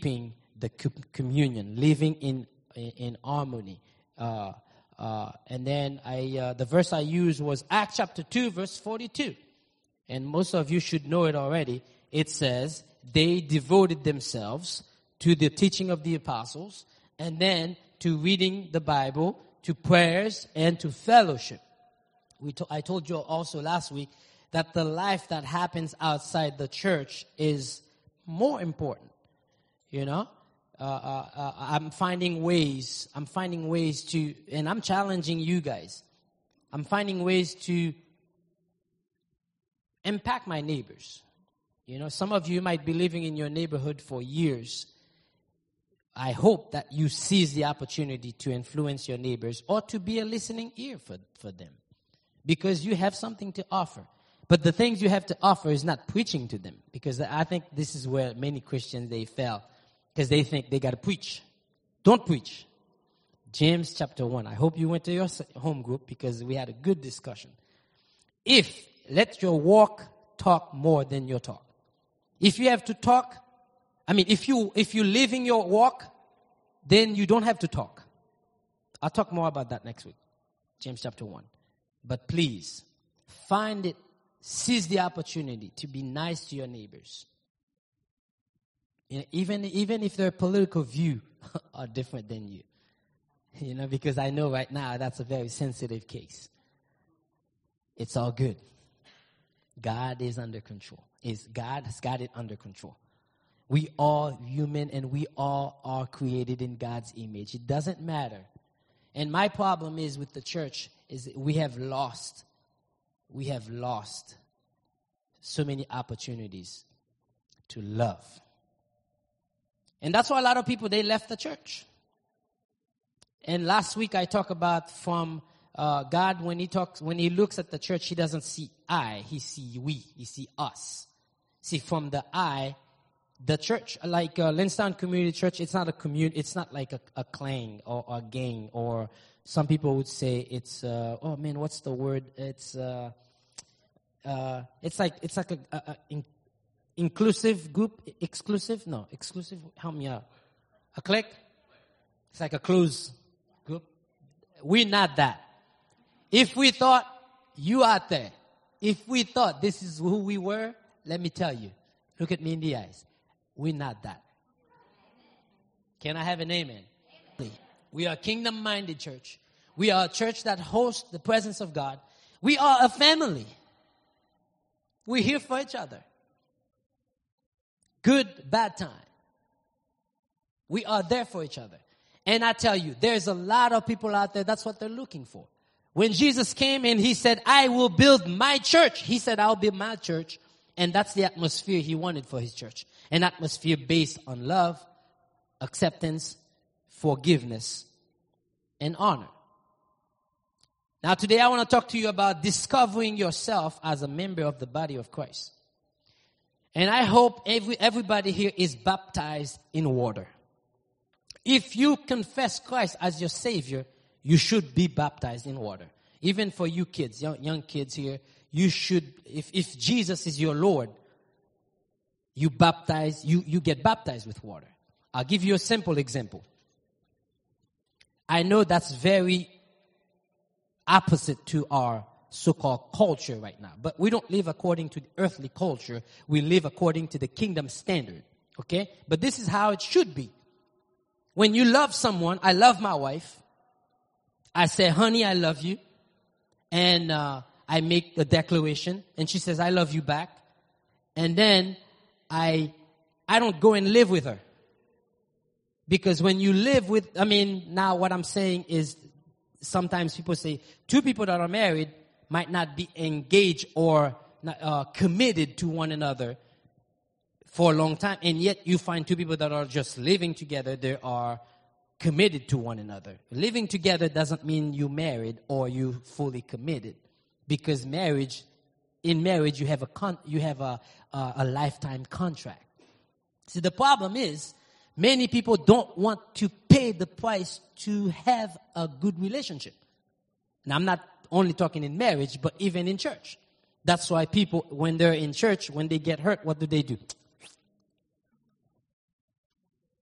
keeping the communion, living in harmony. And then the verse I used was Acts chapter 2, verse 42. And most of you should know it already. It says, they devoted themselves to the teaching of the apostles, and then to reading the Bible, to prayers, and to fellowship. I told you also last week that the life that happens outside the church is more important. You know? I'm finding ways to, and I'm challenging you guys. I'm finding ways to impact my neighbors. You know, some of you might be living in your neighborhood for years. I hope that you seize the opportunity to influence your neighbors or to be a listening ear for them. Because you have something to offer. But the things you have to offer is not preaching to them. Because I think this is where many Christians, they fail. Because they think they got to preach. Don't preach. James chapter 1. I hope you went to your home group because we had a good discussion. Let your walk talk more than your talk. If you have to talk, if you live in your walk, then you don't have to talk. I'll talk more about that next week. James chapter 1. But please, seize the opportunity to be nice to your neighbors. You know, even if their political view are different than you. You know, because I know right now that's a very sensitive case. It's all good. God is under control. God has got it under control. We are human and we all are created in God's image. It doesn't matter. And my problem is with the church is we have lost so many opportunities to love. And that's why a lot of people, they left the church. And last week I talked about from God, when he looks at the church, he doesn't see I, he see we, he see us. See, from the I, the church, like Linstown Community Church, it's not a community, it's not like a clan or a gang, or some people would say it's, what's the word? It's like a inclusive group, exclusive? No, exclusive, help me out. A clique? It's like a closed group. We're not that. If we thought, you out there, if we thought this is who we were, let me tell you, look at me in the eyes. We're not that. Can I have an amen? We are a kingdom-minded church. We are a church that hosts the presence of God. We are a family. We're here for each other. Good, bad time. We are there for each other. And I tell you, there's a lot of people out there, that's what they're looking for. When Jesus came and he said, I will build my church. He said, I'll build my church. And that's the atmosphere he wanted for his church. An atmosphere based on love, acceptance, forgiveness, and honor. Now today I want to talk to you about discovering yourself as a member of the body of Christ. And I hope everybody here is baptized in water. If you confess Christ as your Savior, you should be baptized in water. Even for you kids, young kids here, you should, if Jesus is your Lord, you get baptized with water. I'll give you a simple example. I know that's very opposite to our so-called culture right now. But we don't live according to the earthly culture. We live according to the kingdom standard. Okay? But this is how it should be. When you love someone, I love my wife. I say, honey, I love you. And I make a declaration. And she says, I love you back. And then I don't go and live with her. Because when you live with, now what I'm saying is sometimes people say two people that are married might not be engaged or committed to one another for a long time. And yet you find two people that are just living together, they are committed to one another. Living together doesn't mean you married or you fully committed. Because in marriage you have a lifetime contract. See, the problem is, many people don't want to pay the price to have a good relationship. Now, I'm not only talking in marriage, but even in church. That's why people, when they're in church, when they get hurt, what do?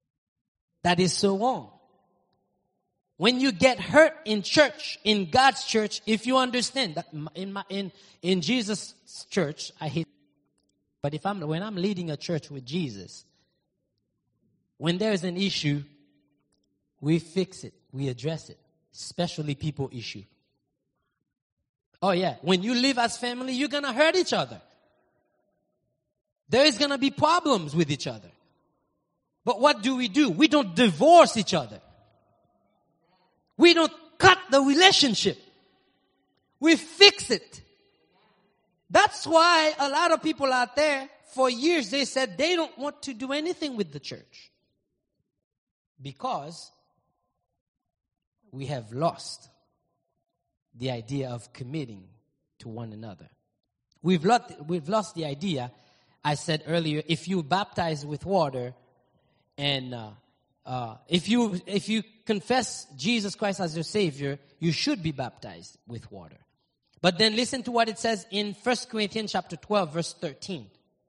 That is so wrong. When you get hurt in church, in God's church, if you understand that in Jesus' church, I hate. But when I'm leading a church with Jesus, when there is an issue, we fix it, we address it, especially people issue. Oh yeah, when you live as family, you're gonna hurt each other. There is gonna be problems with each other. But what do? We don't divorce each other. We don't cut the relationship. We fix it. That's why a lot of people out there, for years, they said they don't want to do anything with the church. Because we have lost the idea of committing to one another. We've lost the idea. I said earlier, if you baptize with water, and if you confess Jesus Christ as your Savior, you should be baptized with water. But then listen to what it says in 1 Corinthians chapter 12, verse 13.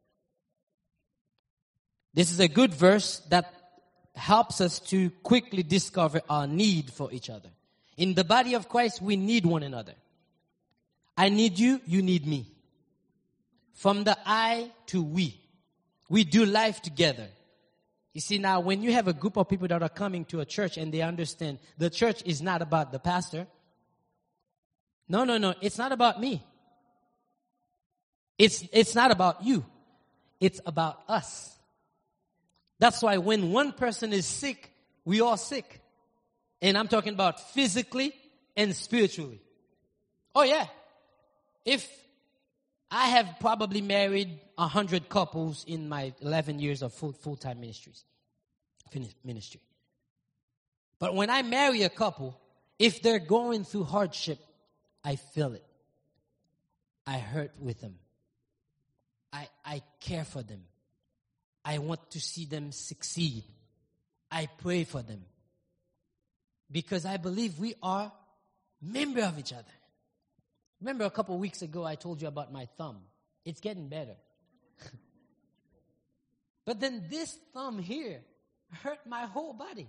This is a good verse that helps us to quickly discover our need for each other. In the body of Christ, we need one another. I need you, you need me. From the I to we. We do life together. You see, now when you have a group of people that are coming to a church and they understand the church is not about the pastor. No. It's not about me. It's not about you. It's about us. That's why when one person is sick, we all sick. And I'm talking about physically and spiritually. Oh yeah. If I have probably married 100 couples in my 11 years of full-time ministry. But when I marry a couple, if they're going through hardship, I feel it. I hurt with them. I care for them. I want to see them succeed. I pray for them. Because I believe we are members of each other. Remember a couple weeks ago I told you about my thumb. It's getting better. But then this thumb here hurt my whole body.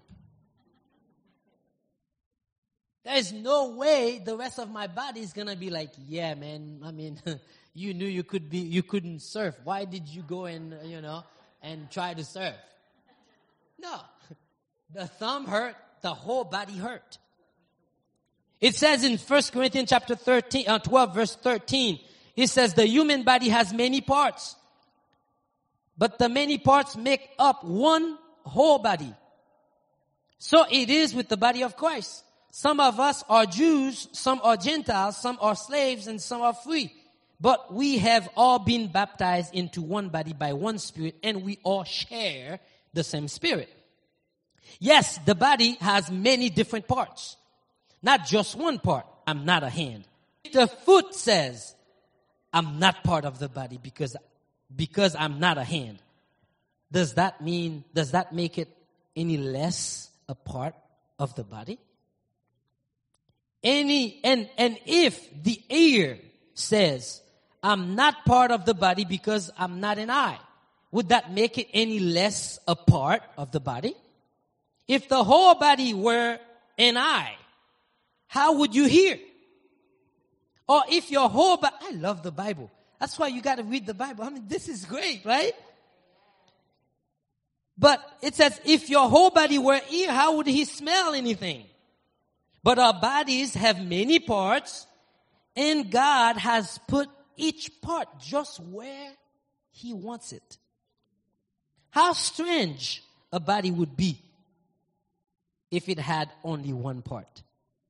There's no way the rest of my body is going to be like, yeah, man, I mean, you knew you couldn't surf. Why did you go and try to surf? No. The thumb hurt, the whole body hurt. It says in 1 Corinthians chapter 12 verse 13, it says the human body has many parts, but the many parts make up one whole body. So it is with the body of Christ. Some of us are Jews, some are Gentiles, some are slaves, and some are free. But we have all been baptized into one body by one Spirit, and we all share the same Spirit. Yes, the body has many different parts. Not just one part. I'm not a hand. The foot says, I'm not part of the body because I'm not a hand. Does that make it any less a part of the body? And if the ear says, I'm not part of the body because I'm not an eye, would that make it any less a part of the body? If the whole body were an eye, how would you hear? Or if your whole body, I love the Bible. That's why you got to read the Bible. I mean, this is great, right? But it says, if your whole body were ear, how would he smell anything? But our bodies have many parts, and God has put each part just where he wants it. How strange a body would be if it had only one part.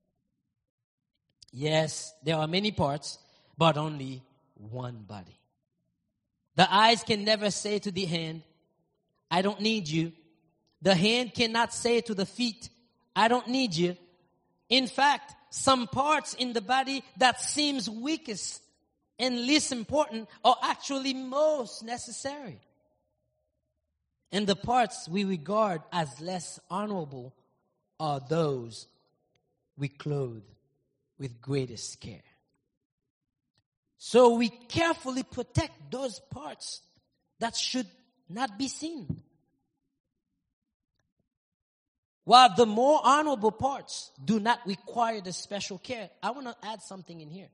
Yes, there are many parts, but only one body. The eyes can never say to the hand, I don't need you. The hand cannot say to the feet, I don't need you. In fact, some parts in the body that seems weakest and least important are actually most necessary. And the parts we regard as less honorable are those we clothe with greatest care. So we carefully protect those parts that should not be seen. While the more honorable parts do not require the special care. I want to add something in here.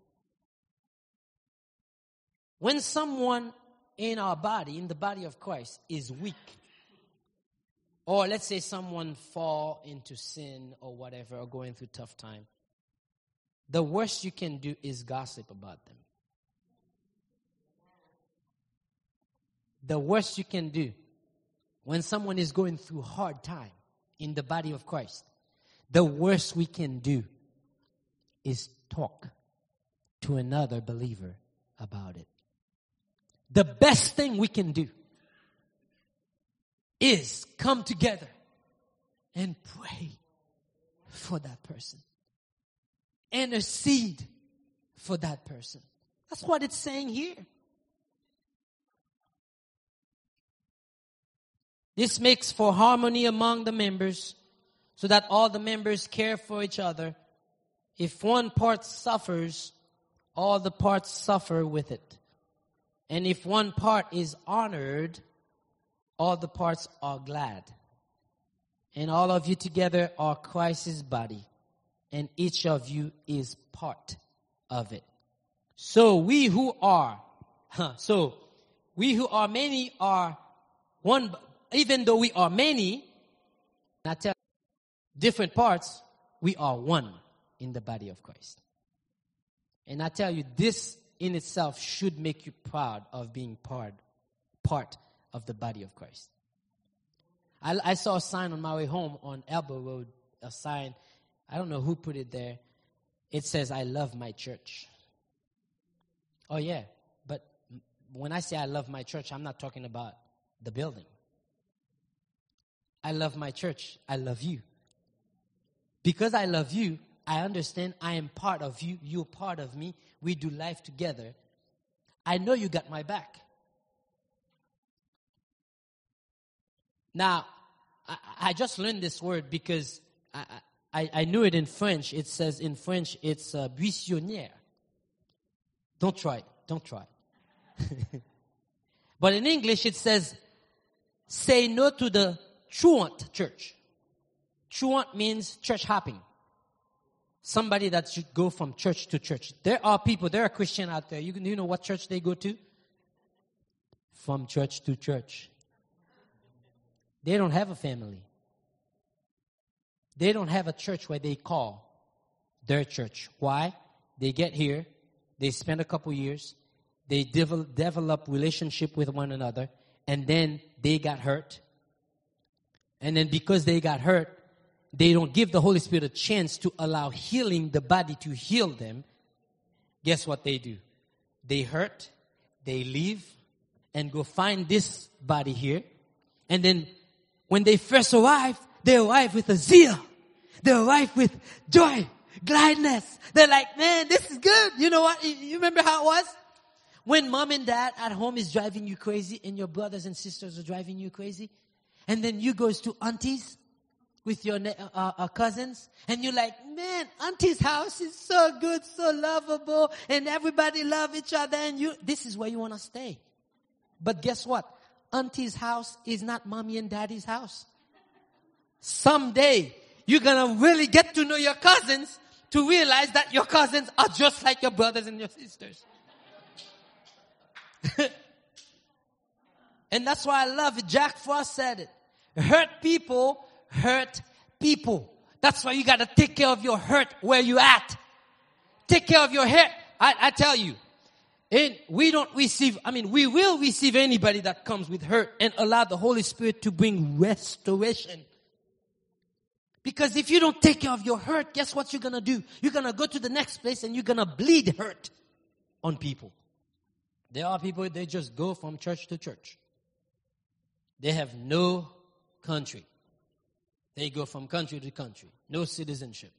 When someone in our body, in the body of Christ, is weak, or let's say someone fall into sin or whatever, or going through tough time, the worst you can do is gossip about them. The worst you can do when someone is going through hard time in the body of Christ, the worst we can do is talk to another believer about it. The best thing we can do is come together and pray for that person. Intercede for that person. That's what it's saying here. This makes for harmony among the members so that all the members care for each other. If one part suffers, all the parts suffer with it. And if one part is honored, all the parts are glad. And all of you together are Christ's body, and each of you is part of it. So we who are many are one. Even though we are many, I tell different parts, we are one in the body of Christ. And I tell you, this in itself should make you proud of being part of the body of Christ. I saw a sign on my way home on Elbow Road, a sign, I don't know who put it there. It says, I love my church. Oh yeah, but when I say I love my church, I'm not talking about the building. I love my church. I love you. Because I love you, I understand I am part of you. You're part of me. We do life together. I know you got my back. Now, I just learned this word because I knew it in French. It says in French, it's buissonnière. Don't try it. Don't try it. But in English, it says, say no to the truant church. Truant means church hopping. Somebody that should go from church to church. There are Christians out there. You know what church they go to? From church to church. They don't have a family. They don't have a church where they call their church. Why? They get here. They spend a couple years. They develop relationship with one another. And then they got hurt. And then because they got hurt, they don't give the Holy Spirit a chance to allow healing the body to heal them. Guess what they do? They hurt, they leave, and go find this body here. And then when they first arrive, they arrive with a zeal. They arrive with joy, gladness. They're like, man, this is good. You know what? You remember how it was? When mom and dad at home is driving you crazy and your brothers and sisters are driving you crazy. And then you goes to aunties with your cousins. And you're like, man, auntie's house is so good, so lovable. And everybody love each other. And this is where you want to stay. But guess what? Auntie's house is not mommy and daddy's house. Someday, you're going to really get to know your cousins to realize that your cousins are just like your brothers and your sisters. And that's why I love it. Jack Frost said it. Hurt people hurt people. That's why you got to take care of your hurt where you at. Take care of your hurt. I tell you. And we will receive anybody that comes with hurt and allow the Holy Spirit to bring restoration. Because if you don't take care of your hurt, guess what you're going to do? You're going to go to the next place and you're going to bleed hurt on people. There are people, they just go from church to church. They have no country. They go from country to country. No citizenship.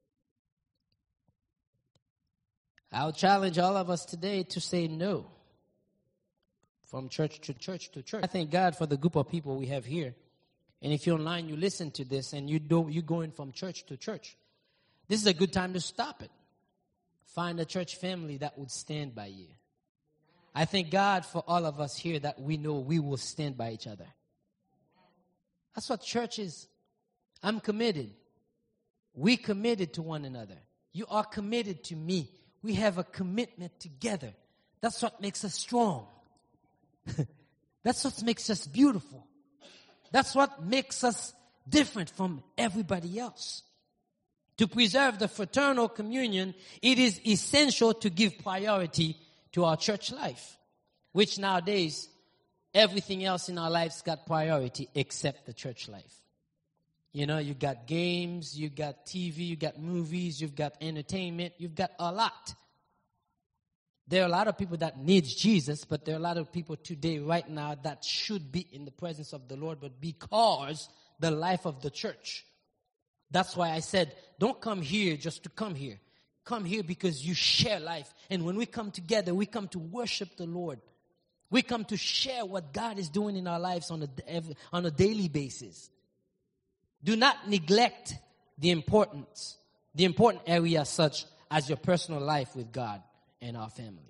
I'll challenge all of us today to say no. From church to church to church. I thank God for the group of people we have here. And if you're online, you listen to this and you're going from church to church. This is a good time to stop it. Find a church family that would stand by you. I thank God for all of us here that we know we will stand by each other. That's what church is. I'm committed. We committed to one another. You are committed to me. We have a commitment together. That's what makes us strong. That's what makes us beautiful. That's what makes us different from everybody else. To preserve the fraternal communion, it is essential to give priority to our church life, which nowadays, everything else in our lives got priority except the church life. You know, you got games, you got TV, you got movies, you've got entertainment, you've got a lot. There are a lot of people that need Jesus, but there are a lot of people today, right now, that should be in the presence of the Lord, but because the life of the church. That's why I said, don't come here just to come here. Come here because you share life. And when we come together, we come to worship the Lord. We come to share what God is doing in our lives on a daily basis. Do not neglect the important area such as your personal life with God and our family.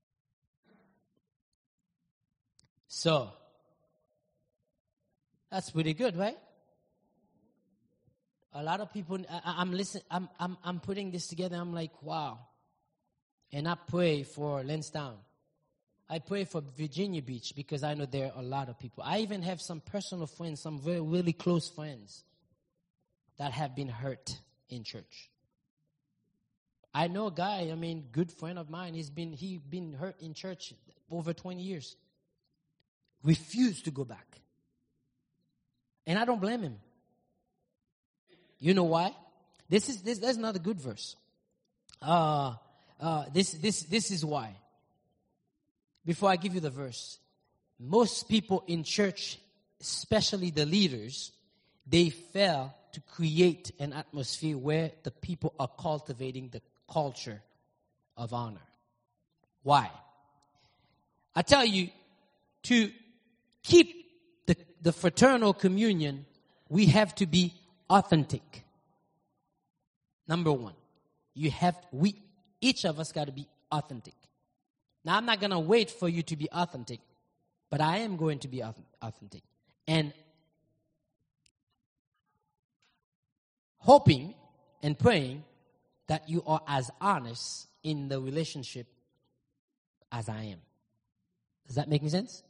So, that's pretty good, right? A lot of people, I'm listening, I'm putting this together, I'm like, wow. And I pray for Lansdowne. I pray for Virginia Beach because I know there are a lot of people. I even have some personal friends, some very, really close friends that have been hurt in church. I know a guy, good friend of mine, he's been hurt in church over 20 years. Refused to go back. And I don't blame him. You know why? There's another good verse. This is why. Before I give you the verse, most people in church, especially the leaders, they fail to create an atmosphere where the people are cultivating the culture of honor. Why? I tell you, to keep the fraternal communion, we have to be authentic. Number one, each of us got to be authentic. Now, I'm not going to wait for you to be authentic, but I am going to be authentic. And hoping and praying that you are as honest in the relationship as I am. Does that make any sense?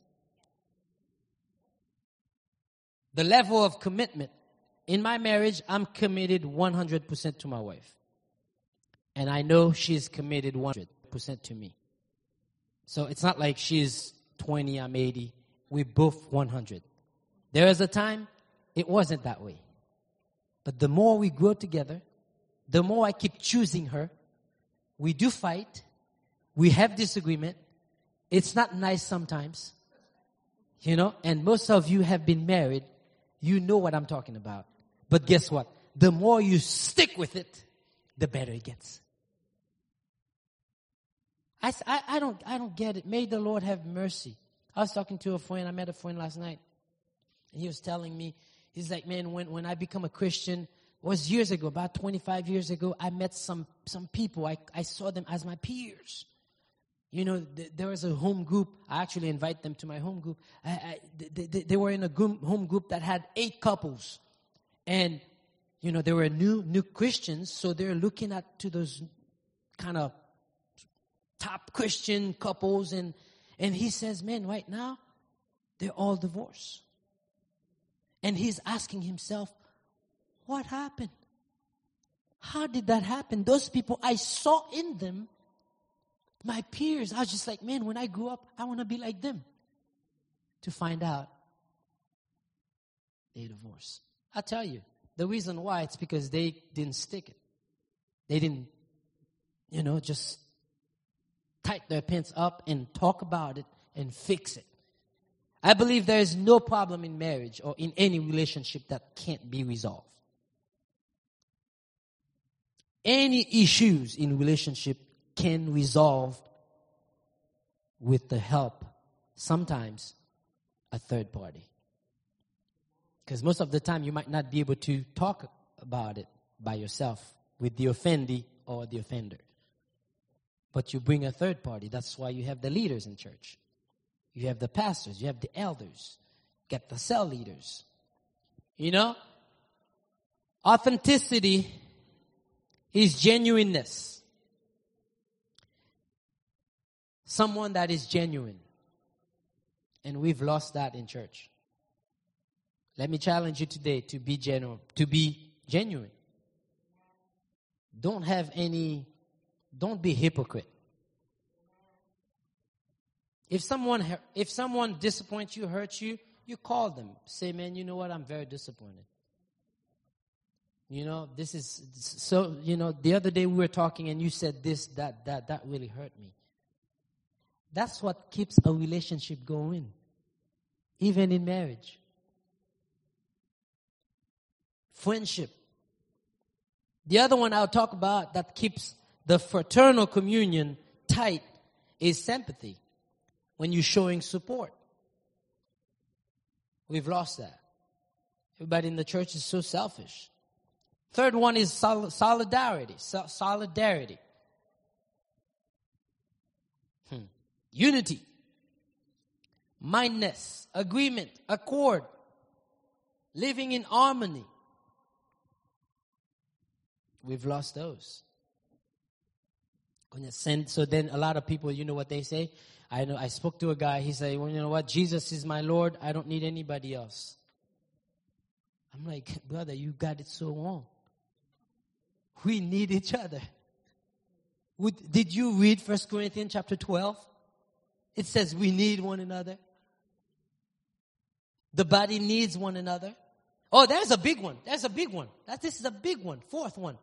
The level of commitment. In my marriage, I'm committed 100% to my wife. And I know she's committed 100% to me. So it's not like she's 20, I'm 80. We're both 100. There is a time it wasn't that way. But the more we grow together, the more I keep choosing her. We do fight. We have disagreement. It's not nice sometimes. You know, and most of you have been married. You know what I'm talking about. But guess what? The more you stick with it, the better it gets. I don't get it. May the Lord have mercy. I was talking to a friend. I met a friend last night. And he was telling me, he's like, man, when I become a Christian, it was years ago, about 25 years ago, I met some people. I saw them as my peers. You know, there was a home group. I actually invite them to my home group. They were in a home group that had 8 couples. And, you know, they were new Christians, so they're looking at to those kind of top Christian couples. And he says, man, right now, they're all divorced. And he's asking himself, what happened? How did that happen? Those people, I saw in them my peers. I was just like, man, when I grew up, I want to be like them. To find out they divorced. I'll tell you, the reason why, it's because they didn't stick it. They didn't, just tighten their pants up and talk about it and fix it. I believe there is no problem in marriage or in any relationship that can't be resolved. Any issues in relationship can resolve with the help, sometimes, a third party. Because most of the time you might not be able to talk about it by yourself with the offendee or the offender. But you bring a third party. That's why you have the leaders in church. You have the pastors. You have the elders. Get the cell leaders. You know? Authenticity is genuineness. Someone that is genuine. And we've lost that in church. Let me challenge you today to be genuine. Don't be hypocrite. If someone disappoints you, hurts you, you call them. Say, man, you know what? I'm very disappointed. This is so, the other day we were talking and you said this, that really hurt me. That's what keeps a relationship going, even in marriage. Friendship. The other one I'll talk about that keeps the fraternal communion tight is sympathy. When you're showing support. We've lost that. Everybody in the church is so selfish. Third one is solidarity. Solidarity. Unity. Mindness. Agreement. Accord. Living in harmony. We've lost those. So then a lot of people, you know what they say? I spoke to a guy, he said, well, you know what? Jesus is my Lord. I don't need anybody else. I'm like, brother, you got it so wrong. We need each other. Did you read 1 Corinthians chapter 12? It says we need one another. The body needs one another. Oh, there's a big one. This is a big one. Fourth one.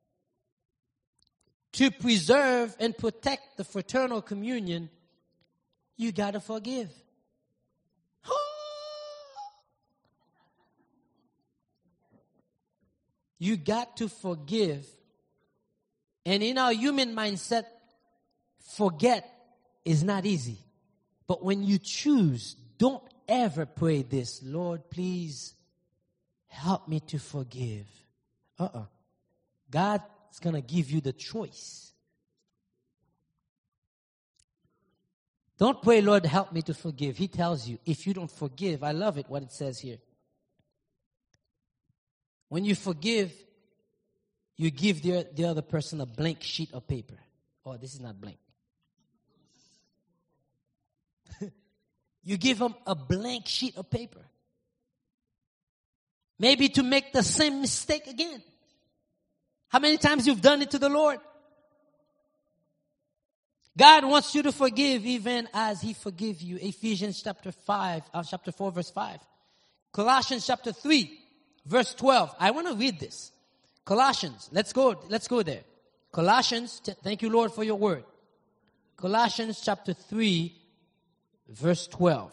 To preserve and protect the fraternal communion, you got to forgive. You got to forgive. And in our human mindset, forget is not easy. But when you choose, don't ever pray this, Lord, please help me to forgive. God's going to give you the choice. Don't pray, Lord, help me to forgive. He tells you, if you don't forgive, I love it, what it says here. When you forgive, you give the other person a blank sheet of paper. Oh, this is not blank. You give them a blank sheet of paper. Maybe to make the same mistake again. How many times you've done it to the Lord? God wants you to forgive even as He forgive you. Ephesians chapter 4, verse 5. Colossians chapter 3, verse 12. I want to read this. Colossians, let's go there. Colossians, thank you, Lord, for your word. Colossians chapter 3, verse 12.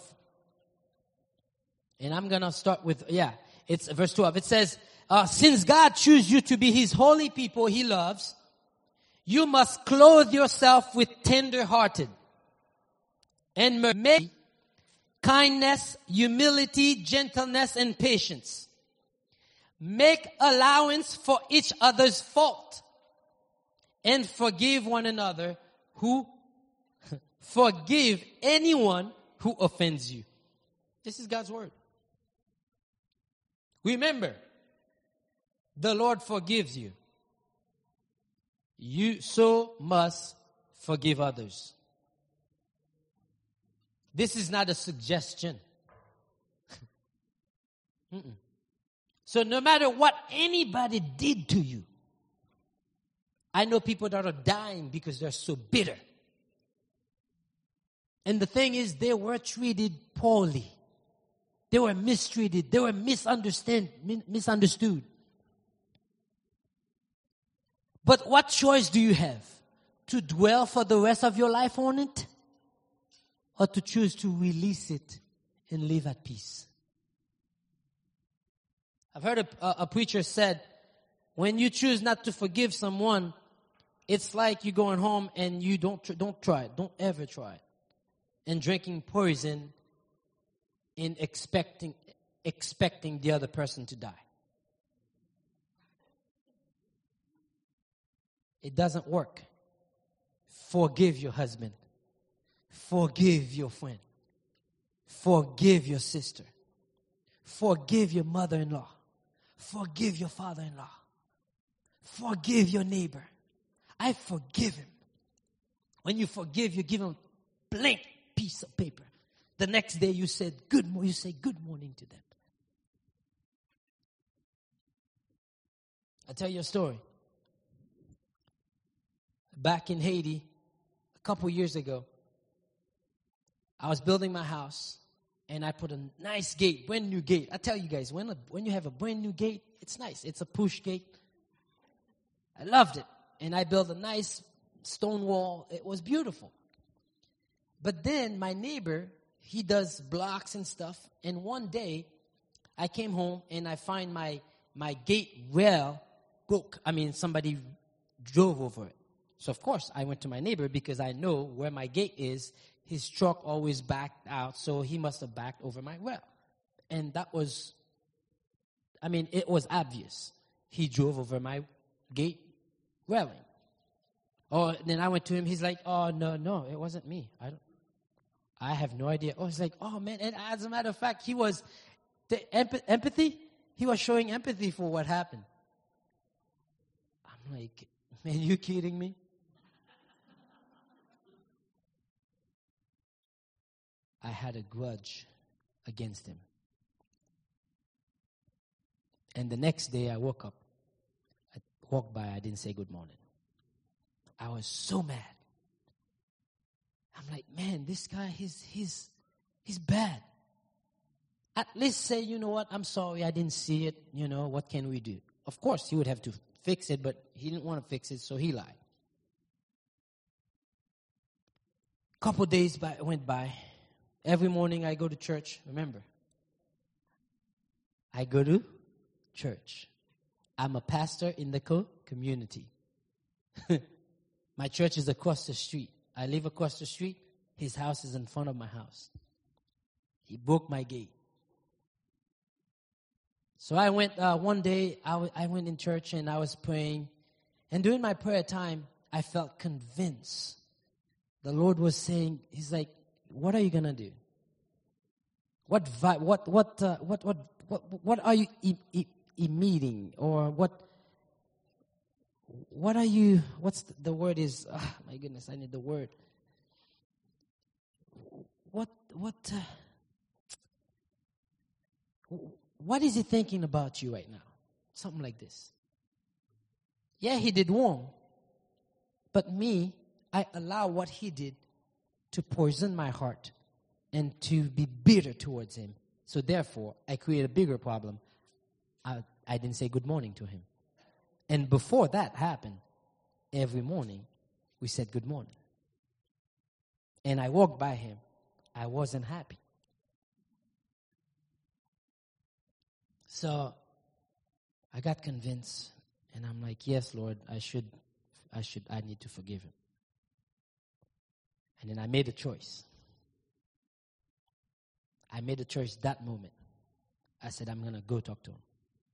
And I'm going to start with, it's verse 12. It says, since God chose you to be His holy people He loves, you must clothe yourself with tender-hearted and mercy, kindness, humility, gentleness, and patience. Make allowance for each other's fault and forgive one another forgive anyone who offends you. This is God's word. Remember, the Lord forgives you. You so must forgive others. This is not a suggestion. So no matter what anybody did to you, I know people that are dying because they're so bitter. And the thing is, they were treated poorly. They were mistreated. They were misunderstood. But what choice do you have? To dwell for the rest of your life on it? Or to choose to release it and live at peace? I've heard a preacher said, when you choose not to forgive someone, it's like you going home and you don't try it. Don't ever try it. And drinking poison and expecting the other person to die. It doesn't work. Forgive your husband. Forgive your friend. Forgive your sister. Forgive your mother-in-law. Forgive your father-in-law. Forgive your neighbor. I forgive him. When you forgive, you give him a blank piece of paper. The next day you say good morning to them. I'll tell you a story. Back in Haiti, a couple years ago, I was building my house, and I put a nice gate, brand new gate. I tell you guys, when you have a brand new gate, it's nice. It's a push gate. I loved it. And I built a nice stone wall. It was beautiful. But then my neighbor, he does blocks and stuff. And one day, I came home, and I find my gate rail broke. Somebody drove over it. So, of course, I went to my neighbor because I know where my gate is. His truck always backed out, so he must have backed over my rail. And that was, it was obvious. He drove over my gate railing. Oh, then I went to him. He's like, oh, no, it wasn't me. I have no idea. Oh, it's like, oh, man. And as a matter of fact, he was, empathy, he was showing empathy for what happened. I'm like, man, you kidding me? I had a grudge against him. And the next day I woke up. I walked by, I didn't say good morning. I was so mad. I'm like, man, this guy, he's bad. At least say, you know what, I'm sorry, I didn't see it. What can we do? Of course, he would have to fix it, but he didn't want to fix it, so he lied. Couple days went by. Every morning I go to church. Remember, I go to church. I'm a pastor in the community. My church is across the street. I live across the street. His house is in front of my house. He broke my gate. So I went, one day, I went in church and I was praying. And during my prayer time, I felt convinced. The Lord was saying, He's like, what are you gonna do? What are you emitting, or what are you? What's the word is? Oh, my goodness, I need the word. What is He thinking about you right now? Something like this. Yeah, He did wrong, but me, I allow what He did to poison my heart and to be bitter towards Him. So therefore, I create a bigger problem. I didn't say good morning to him. And before that happened, every morning we said good morning. And I walked by him. I wasn't happy. So I got convinced, and I'm like, yes, Lord, I need to forgive him. And then I made a choice. I made a choice that moment. I said, I'm going to go talk to him.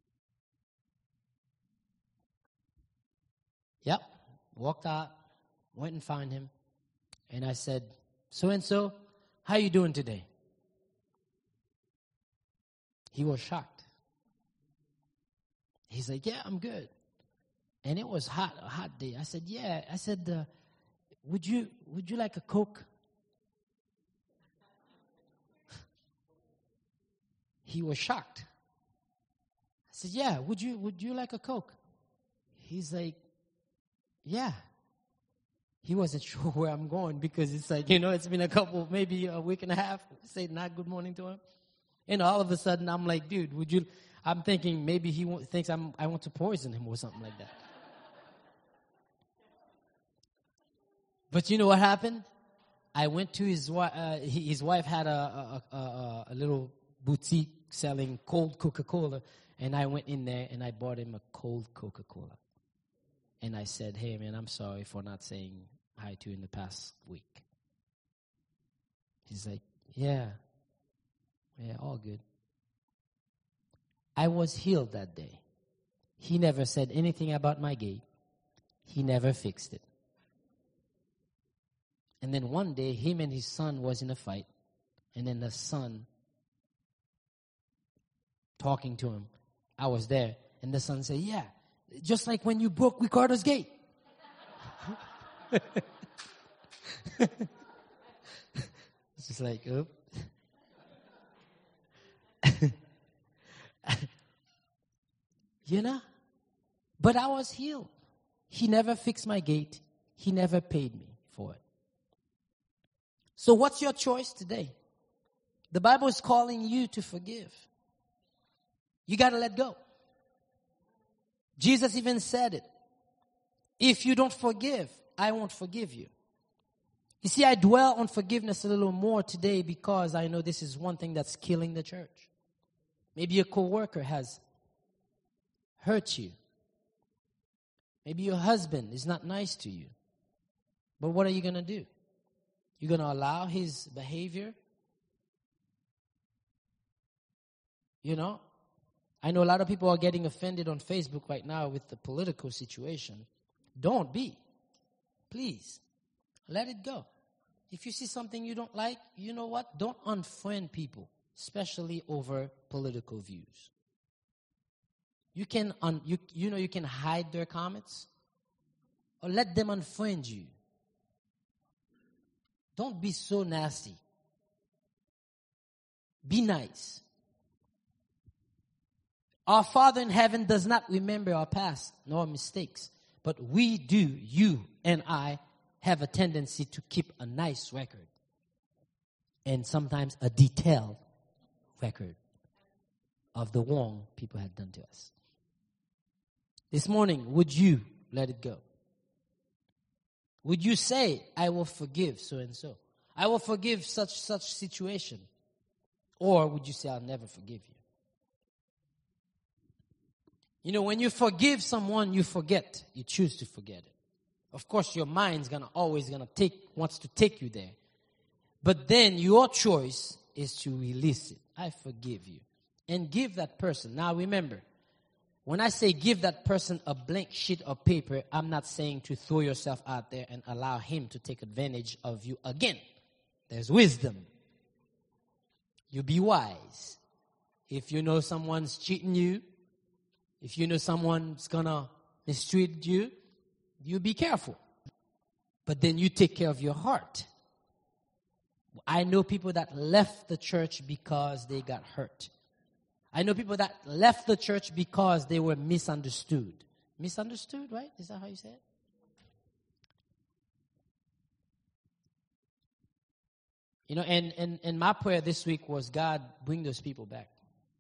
Yep. Walked out, went and found him. And I said, so-and-so, how you doing today? He was shocked. He's like, yeah, I'm good. And it was a hot day. I said, yeah. I said, would you like a Coke? He was shocked. I said, yeah, would you like a Coke? He's like, yeah. He wasn't sure where I'm going because it's like, it's been maybe a week and a half, say not good morning to him. And all of a sudden I'm like, dude, I'm thinking maybe he thinks I want to poison him or something like that. But you know what happened? I went to his wife. His wife had a little boutique selling cold Coca-Cola, and I went in there and I bought him a cold Coca-Cola. And I said, hey, man, I'm sorry for not saying hi to you in the past week. He's like, yeah, all good. I was healed that day. He never said anything about my gate. He never fixed it. And then one day, him and his son was in a fight. And then the son, talking to him, I was there. And the son said, yeah, just like when you broke Ricardo's gate. It's just like, oh. You know? But I was healed. He never fixed my gate. He never paid me for it. So what's your choice today? The Bible is calling you to forgive. You got to let go. Jesus even said it. If you don't forgive, I won't forgive you. You see, I dwell on forgiveness a little more today because I know this is one thing that's killing the church. Maybe a coworker has hurt you. Maybe your husband is not nice to you. But what are you going to do? You're going to allow his behavior? You know? I know a lot of people are getting offended on Facebook right now with the political situation. Don't be. Please. Let it go. If you see something you don't like, you know what? Don't unfriend people, especially over political views. You can you can hide their comments or let them unfriend you. Don't be so nasty. Be nice. Our Father in heaven does not remember our past nor mistakes, but we do, you and I, have a tendency to keep a nice record and sometimes a detailed record of the wrong people had done to us. This morning, would you let it go? Would you say, I will forgive so and so? I will forgive such situation. Or would you say, I'll never forgive you? You know, when you forgive someone, you forget. You choose to forget it. Of course, your mind's wants to take you there. But then your choice is to release it. I forgive you. And give that person. Now remember, when I say give that person a blank sheet of paper, I'm not saying to throw yourself out there and allow him to take advantage of you again. There's wisdom. You be wise. If you know someone's cheating you, if you know someone's gonna mistreat you, you be careful. But then you take care of your heart. I know people that left the church because they got hurt. I know people that left the church because they were misunderstood. Misunderstood, right? Is that how you say it? You know, and my prayer this week was, God, bring those people back.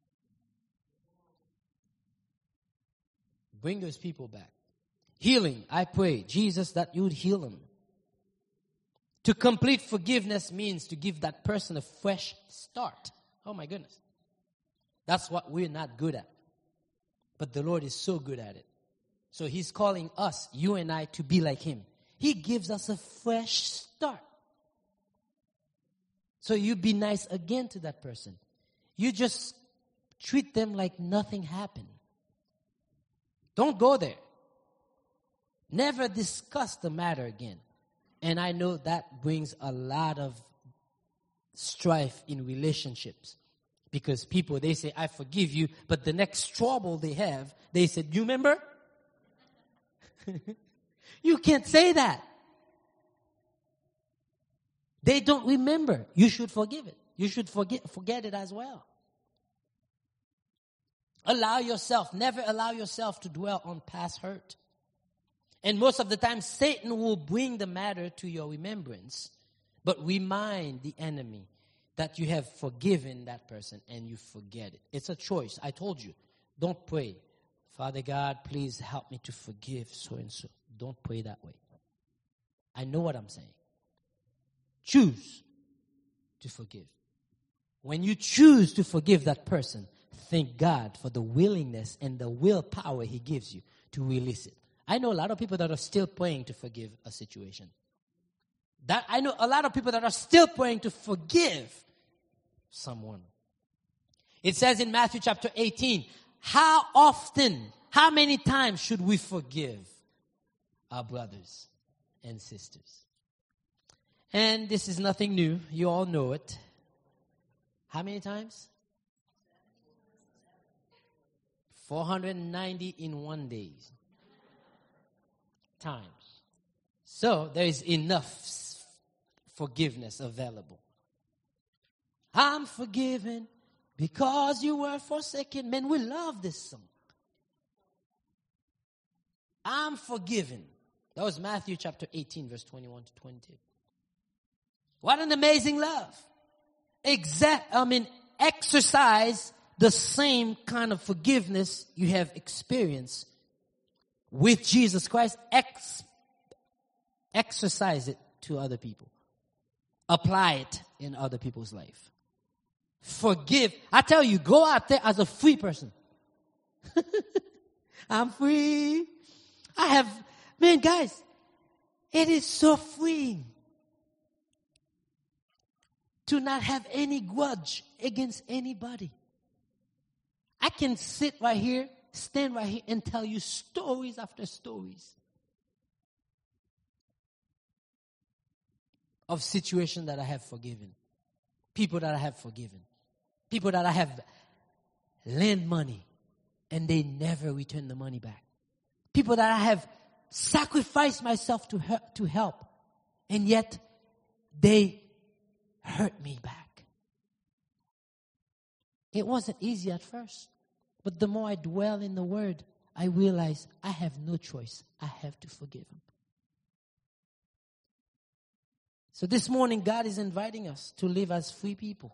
Bring those people back. Healing, I pray, Jesus, that you would heal them. To complete forgiveness means to give that person a fresh start. Oh my goodness. That's what we're not good at. But the Lord is so good at it. So He's calling us, you and I, to be like Him. He gives us a fresh start. So you be nice again to that person. You just treat them like nothing happened. Don't go there. Never discuss the matter again. And I know that brings a lot of strife in relationships. Because people, they say, I forgive you. But the next trouble they have, they said, you remember? You can't say that. They don't remember. You should forgive it. You should forget it as well. Never allow yourself to dwell on past hurt. And most of the time, Satan will bring the matter to your remembrance, but remind the enemy that you have forgiven that person and you forget it. It's a choice. I told you, don't pray, Father God, please help me to forgive so and so. Don't pray that way. I know what I'm saying. Choose to forgive. When you choose to forgive that person, thank God for the willingness and the willpower He gives you to release it. I know a lot of people that are still praying to forgive a situation. I know a lot of people that are still praying to forgive someone. It says in Matthew chapter 18, how many times should we forgive our brothers and sisters? And this is nothing new. You all know it. How many times? 490 in one day times. So there is enough forgiveness available. I'm forgiven because you were forsaken. Man, we love this song. I'm forgiven. That was Matthew chapter 18, verse 21 to 20. What an amazing love. Exercise the same kind of forgiveness you have experienced with Jesus Christ. Exercise it to other people. Apply it in other people's life. Forgive. I tell you, go out there as a free person. I'm free. Man, guys, it is so freeing to not have any grudge against anybody. I can sit right here, stand right here, and tell you stories after stories of situations that I have forgiven. People that I have forgiven. People that I have lent money and they never return the money back. People that I have sacrificed myself to help and yet they hurt me back. It wasn't easy at first, but the more I dwell in the Word, I realize I have no choice. I have to forgive them. So this morning, God is inviting us to live as free people.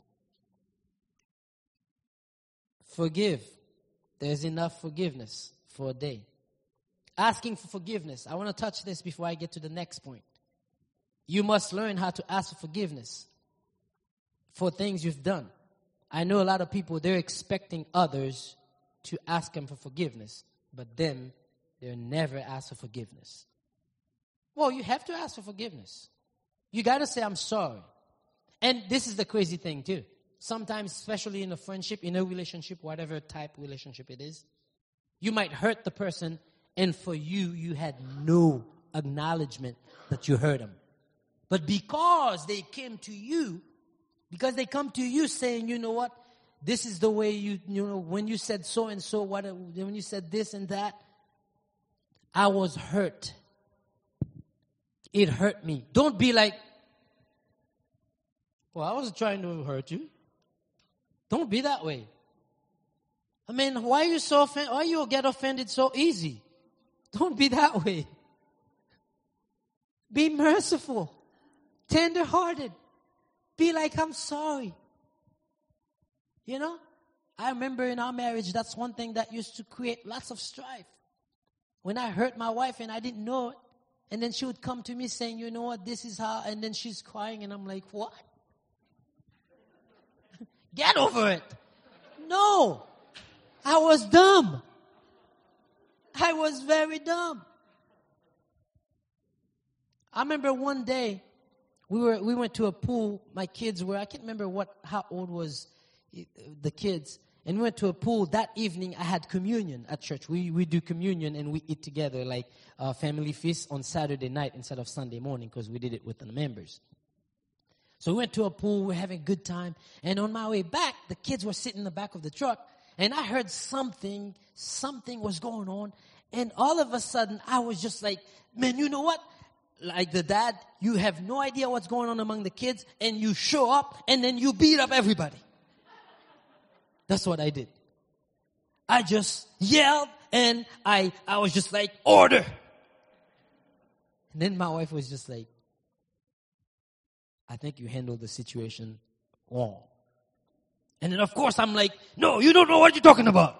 Forgive. There's enough forgiveness for a day. Asking for forgiveness. I want to touch this before I get to the next point. You must learn how to ask for forgiveness for things you've done. I know a lot of people, they're expecting others to ask them for forgiveness, but them, they'll never ask for forgiveness. Well, you have to ask for forgiveness. You got to say, I'm sorry. And this is the crazy thing too. Sometimes, especially in a friendship, in a relationship, whatever type relationship it is, you might hurt the person, and for you had no acknowledgement that you hurt them. But because they come to you saying, you know what, this is the way you know, when you said so and so, when you said this and that, I was hurt. It hurt me. Don't be like, well, I wasn't trying to hurt you. Don't be that way. I mean, why are you so offended? Why you get offended so easy? Don't be that way. Be merciful, tender-hearted. Be like, I'm sorry. You know, I remember in our marriage, that's one thing that used to create lots of strife. When I hurt my wife and I didn't know it, and then she would come to me saying, you know what, this is how, and then she's crying, and I'm like, what? Get over it. No. I was dumb. I was very dumb. I remember one day, we went to a pool. My kids were, I can't remember how old was the kids. And we went to a pool. That evening, I had communion at church. We do communion and we eat together like a family feast on Saturday night instead of Sunday morning because we did it with the members. So we went to a pool. We were having a good time. And on my way back, the kids were sitting in the back of the truck. And I heard something was going on. And all of a sudden, I was just like, man, you know what? Like the dad, you have no idea what's going on among the kids. And you show up and then you beat up everybody. That's what I did. I just yelled and I was just like, order. And then my wife was just like, I think you handled the situation wrong. And then of course I'm like, no, you don't know what you're talking about.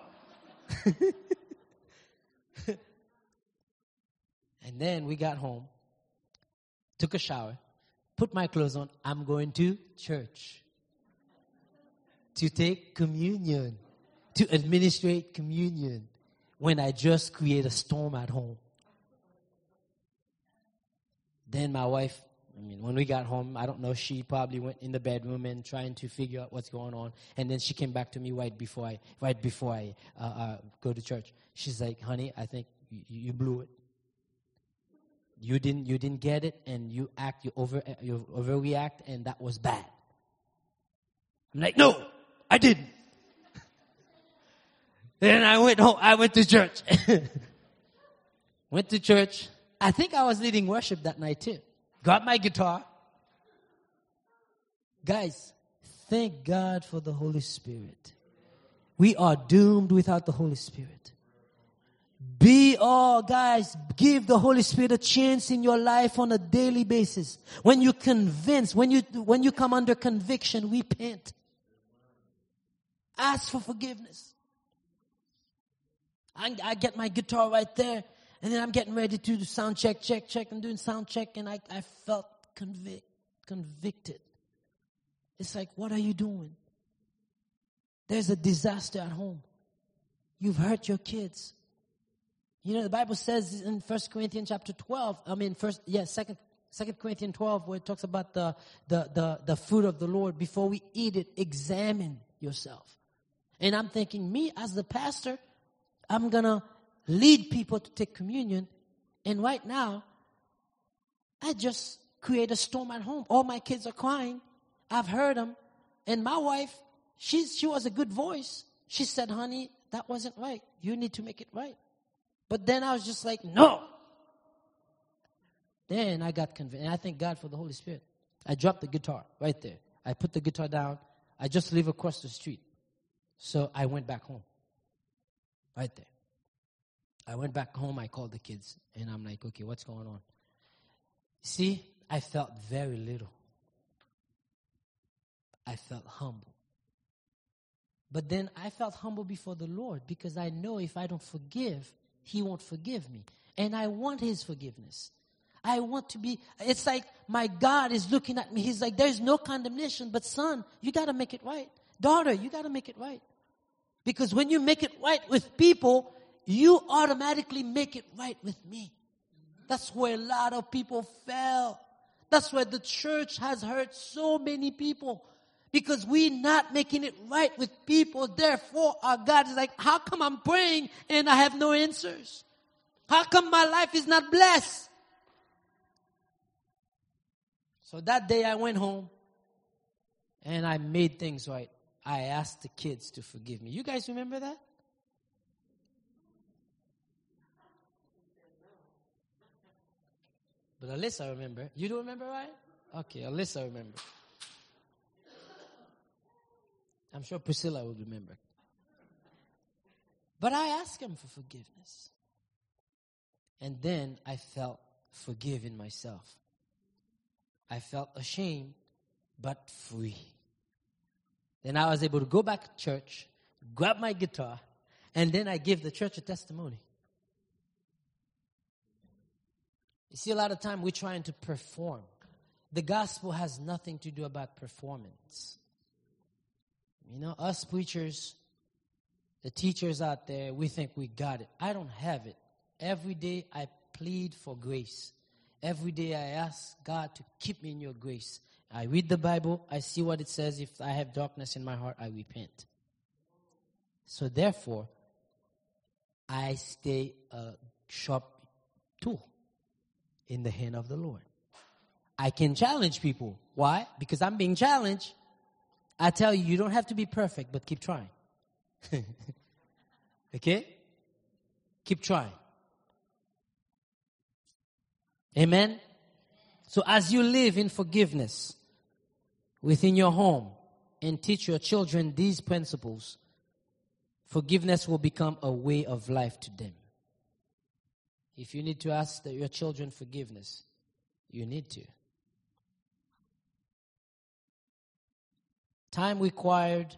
And then we got home, took a shower, put my clothes on. I'm going to church to take communion, to administrate communion when I just create a storm at home. Then my wife, when we got home, I don't know, she probably went in the bedroom and trying to figure out what's going on. And then she came back to me right before I go to church. She's like, honey, I think you blew it. You didn't get it, and you overreact, and that was bad. I'm like, no, I didn't. Then I went home. I went to church. Went to church. I think I was leading worship that night too. Got my guitar. Guys, thank God for the Holy Spirit. We are doomed without the Holy Spirit. Guys, give the Holy Spirit a chance in your life on a daily basis. When you're convinced, when you come under conviction, repent. Ask for forgiveness. I get my guitar right there, and then I'm getting ready to do sound check. I'm doing sound check, and I felt convicted. It's like, what are you doing? There's a disaster at home. You've hurt your kids. You know, the Bible says in 1 Corinthians chapter 12, 2 Corinthians 12, where it talks about the fruit of the Lord. Before we eat it, examine yourself. And I'm thinking, me as the pastor, I'm going to lead people to take communion. And right now, I just create a storm at home. All my kids are crying. I've heard them. And my wife, she was a good voice. She said, honey, that wasn't right. You need to make it right. But then I was just like, no. Then I got convinced. And I thank God for the Holy Spirit. I dropped the guitar right there. I put the guitar down. I just live across the street. So I went back home. Right there. I went back home. I called the kids. And I'm like, okay, what's going on? See, I felt very little. I felt humble. But then I felt humble before the Lord because I know if I don't forgive, He won't forgive me. And I want His forgiveness. I want to be, it's like my God is looking at me. He's like, there's no condemnation, but son, you got to make it right. Daughter, you got to make it right. Because when you make it right with people, you automatically make it right with me. That's where a lot of people fell. That's where the church has hurt so many people. Because we're not making it right with people. Therefore, our God is like, how come I'm praying and I have no answers? How come my life is not blessed? So that day I went home and I made things right. I asked the kids to forgive me. You guys remember that? But Alyssa remember. You don't remember, right? Okay, Alyssa remember. I'm sure Priscilla would remember. But I asked him for forgiveness. And then I felt forgiven myself. I felt ashamed, but free. Then I was able to go back to church, grab my guitar, and then I give the church a testimony. You see, a lot of time we're trying to perform. The gospel has nothing to do about performance. You know, us preachers, the teachers out there, we think we got it. I don't have it. Every day I plead for grace. Every day I ask God to keep me in your grace. I read the Bible. I see what it says. If I have darkness in my heart, I repent. So therefore, I stay a sharp tool in the hand of the Lord. I can challenge people. Why? Because I'm being challenged. I tell you, you don't have to be perfect, but keep trying. Okay? Keep trying. Amen? So as you live in forgiveness within your home and teach your children these principles, forgiveness will become a way of life to them. If you need to ask your children forgiveness, you need to. Time required,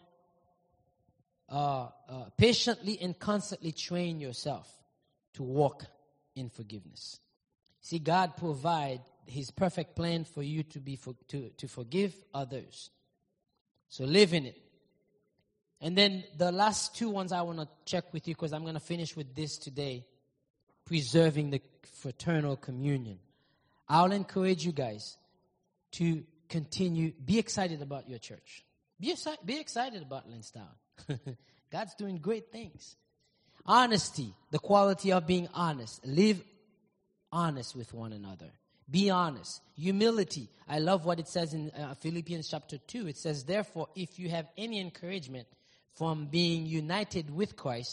patiently and constantly train yourself to walk in forgiveness. See, God provide His perfect plan for you to forgive others. So live in it. And then the last two ones I want to check with you, because I'm going to finish with this today. Preserving the fraternal communion. I'll encourage you guys to continue. Be excited about your church. Be excited about Linstown. God's doing great things. Honesty, the quality of being honest. Live honest with one another. Be honest. Humility. I love what it says in Philippians chapter 2. It says, therefore, if you have any encouragement from being united with Christ,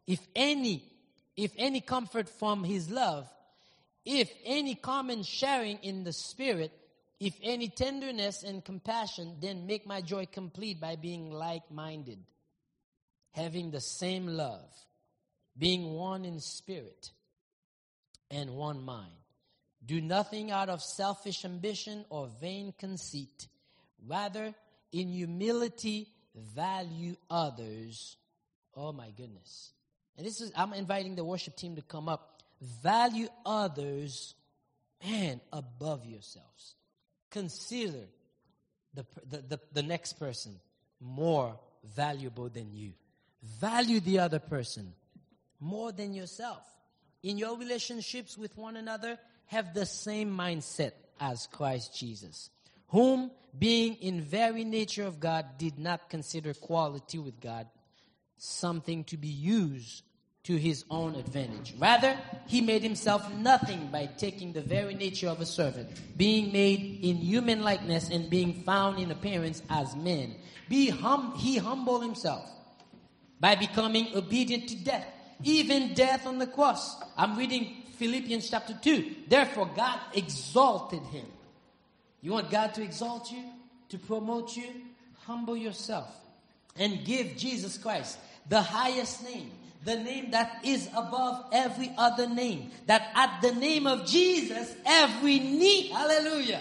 if any comfort from his love, if any common sharing in the Spirit, if any tenderness and compassion, then make my joy complete by being like-minded, having the same love, being one in spirit and one mind. Do nothing out of selfish ambition or vain conceit. Rather, in humility, value others. Oh my goodness. And I'm inviting the worship team to come up. Value others, above yourselves. Consider the next person more valuable than you. Value the other person more than yourself. In your relationships with one another, have the same mindset as Christ Jesus, whom, being in very nature of God, did not consider equality with God something to be used to his own advantage. Rather, he made himself nothing by taking the very nature of a servant, being made in human likeness and being found in appearance as man. He humbled himself by becoming obedient to death, even death on the cross. I'm reading Philippians chapter 2. Therefore, God exalted him. You want God to exalt you, to promote you? Humble yourself and give Jesus Christ the highest name, the name that is above every other name, that at the name of Jesus, every knee, hallelujah,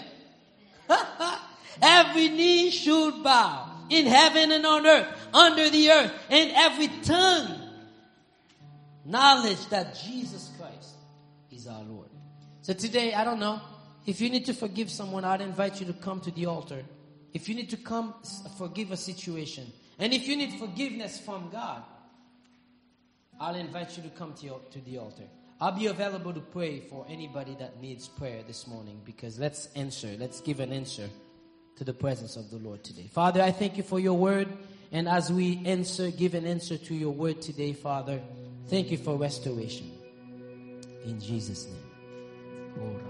every knee should bow in heaven and on earth, under the earth, and every tongue knowledge that Jesus Christ is our Lord. So today, I don't know, if you need to forgive someone, I'd invite you to come to the altar. If you need to come forgive a situation, and if you need forgiveness from God, I'll invite you to come to the altar. I'll be available to pray for anybody that needs prayer this morning, because let's give an answer to the presence of the Lord today. Father, I thank you for your word, and as we give an answer to your word today, Father, thank you for restoration. In Jesus' name.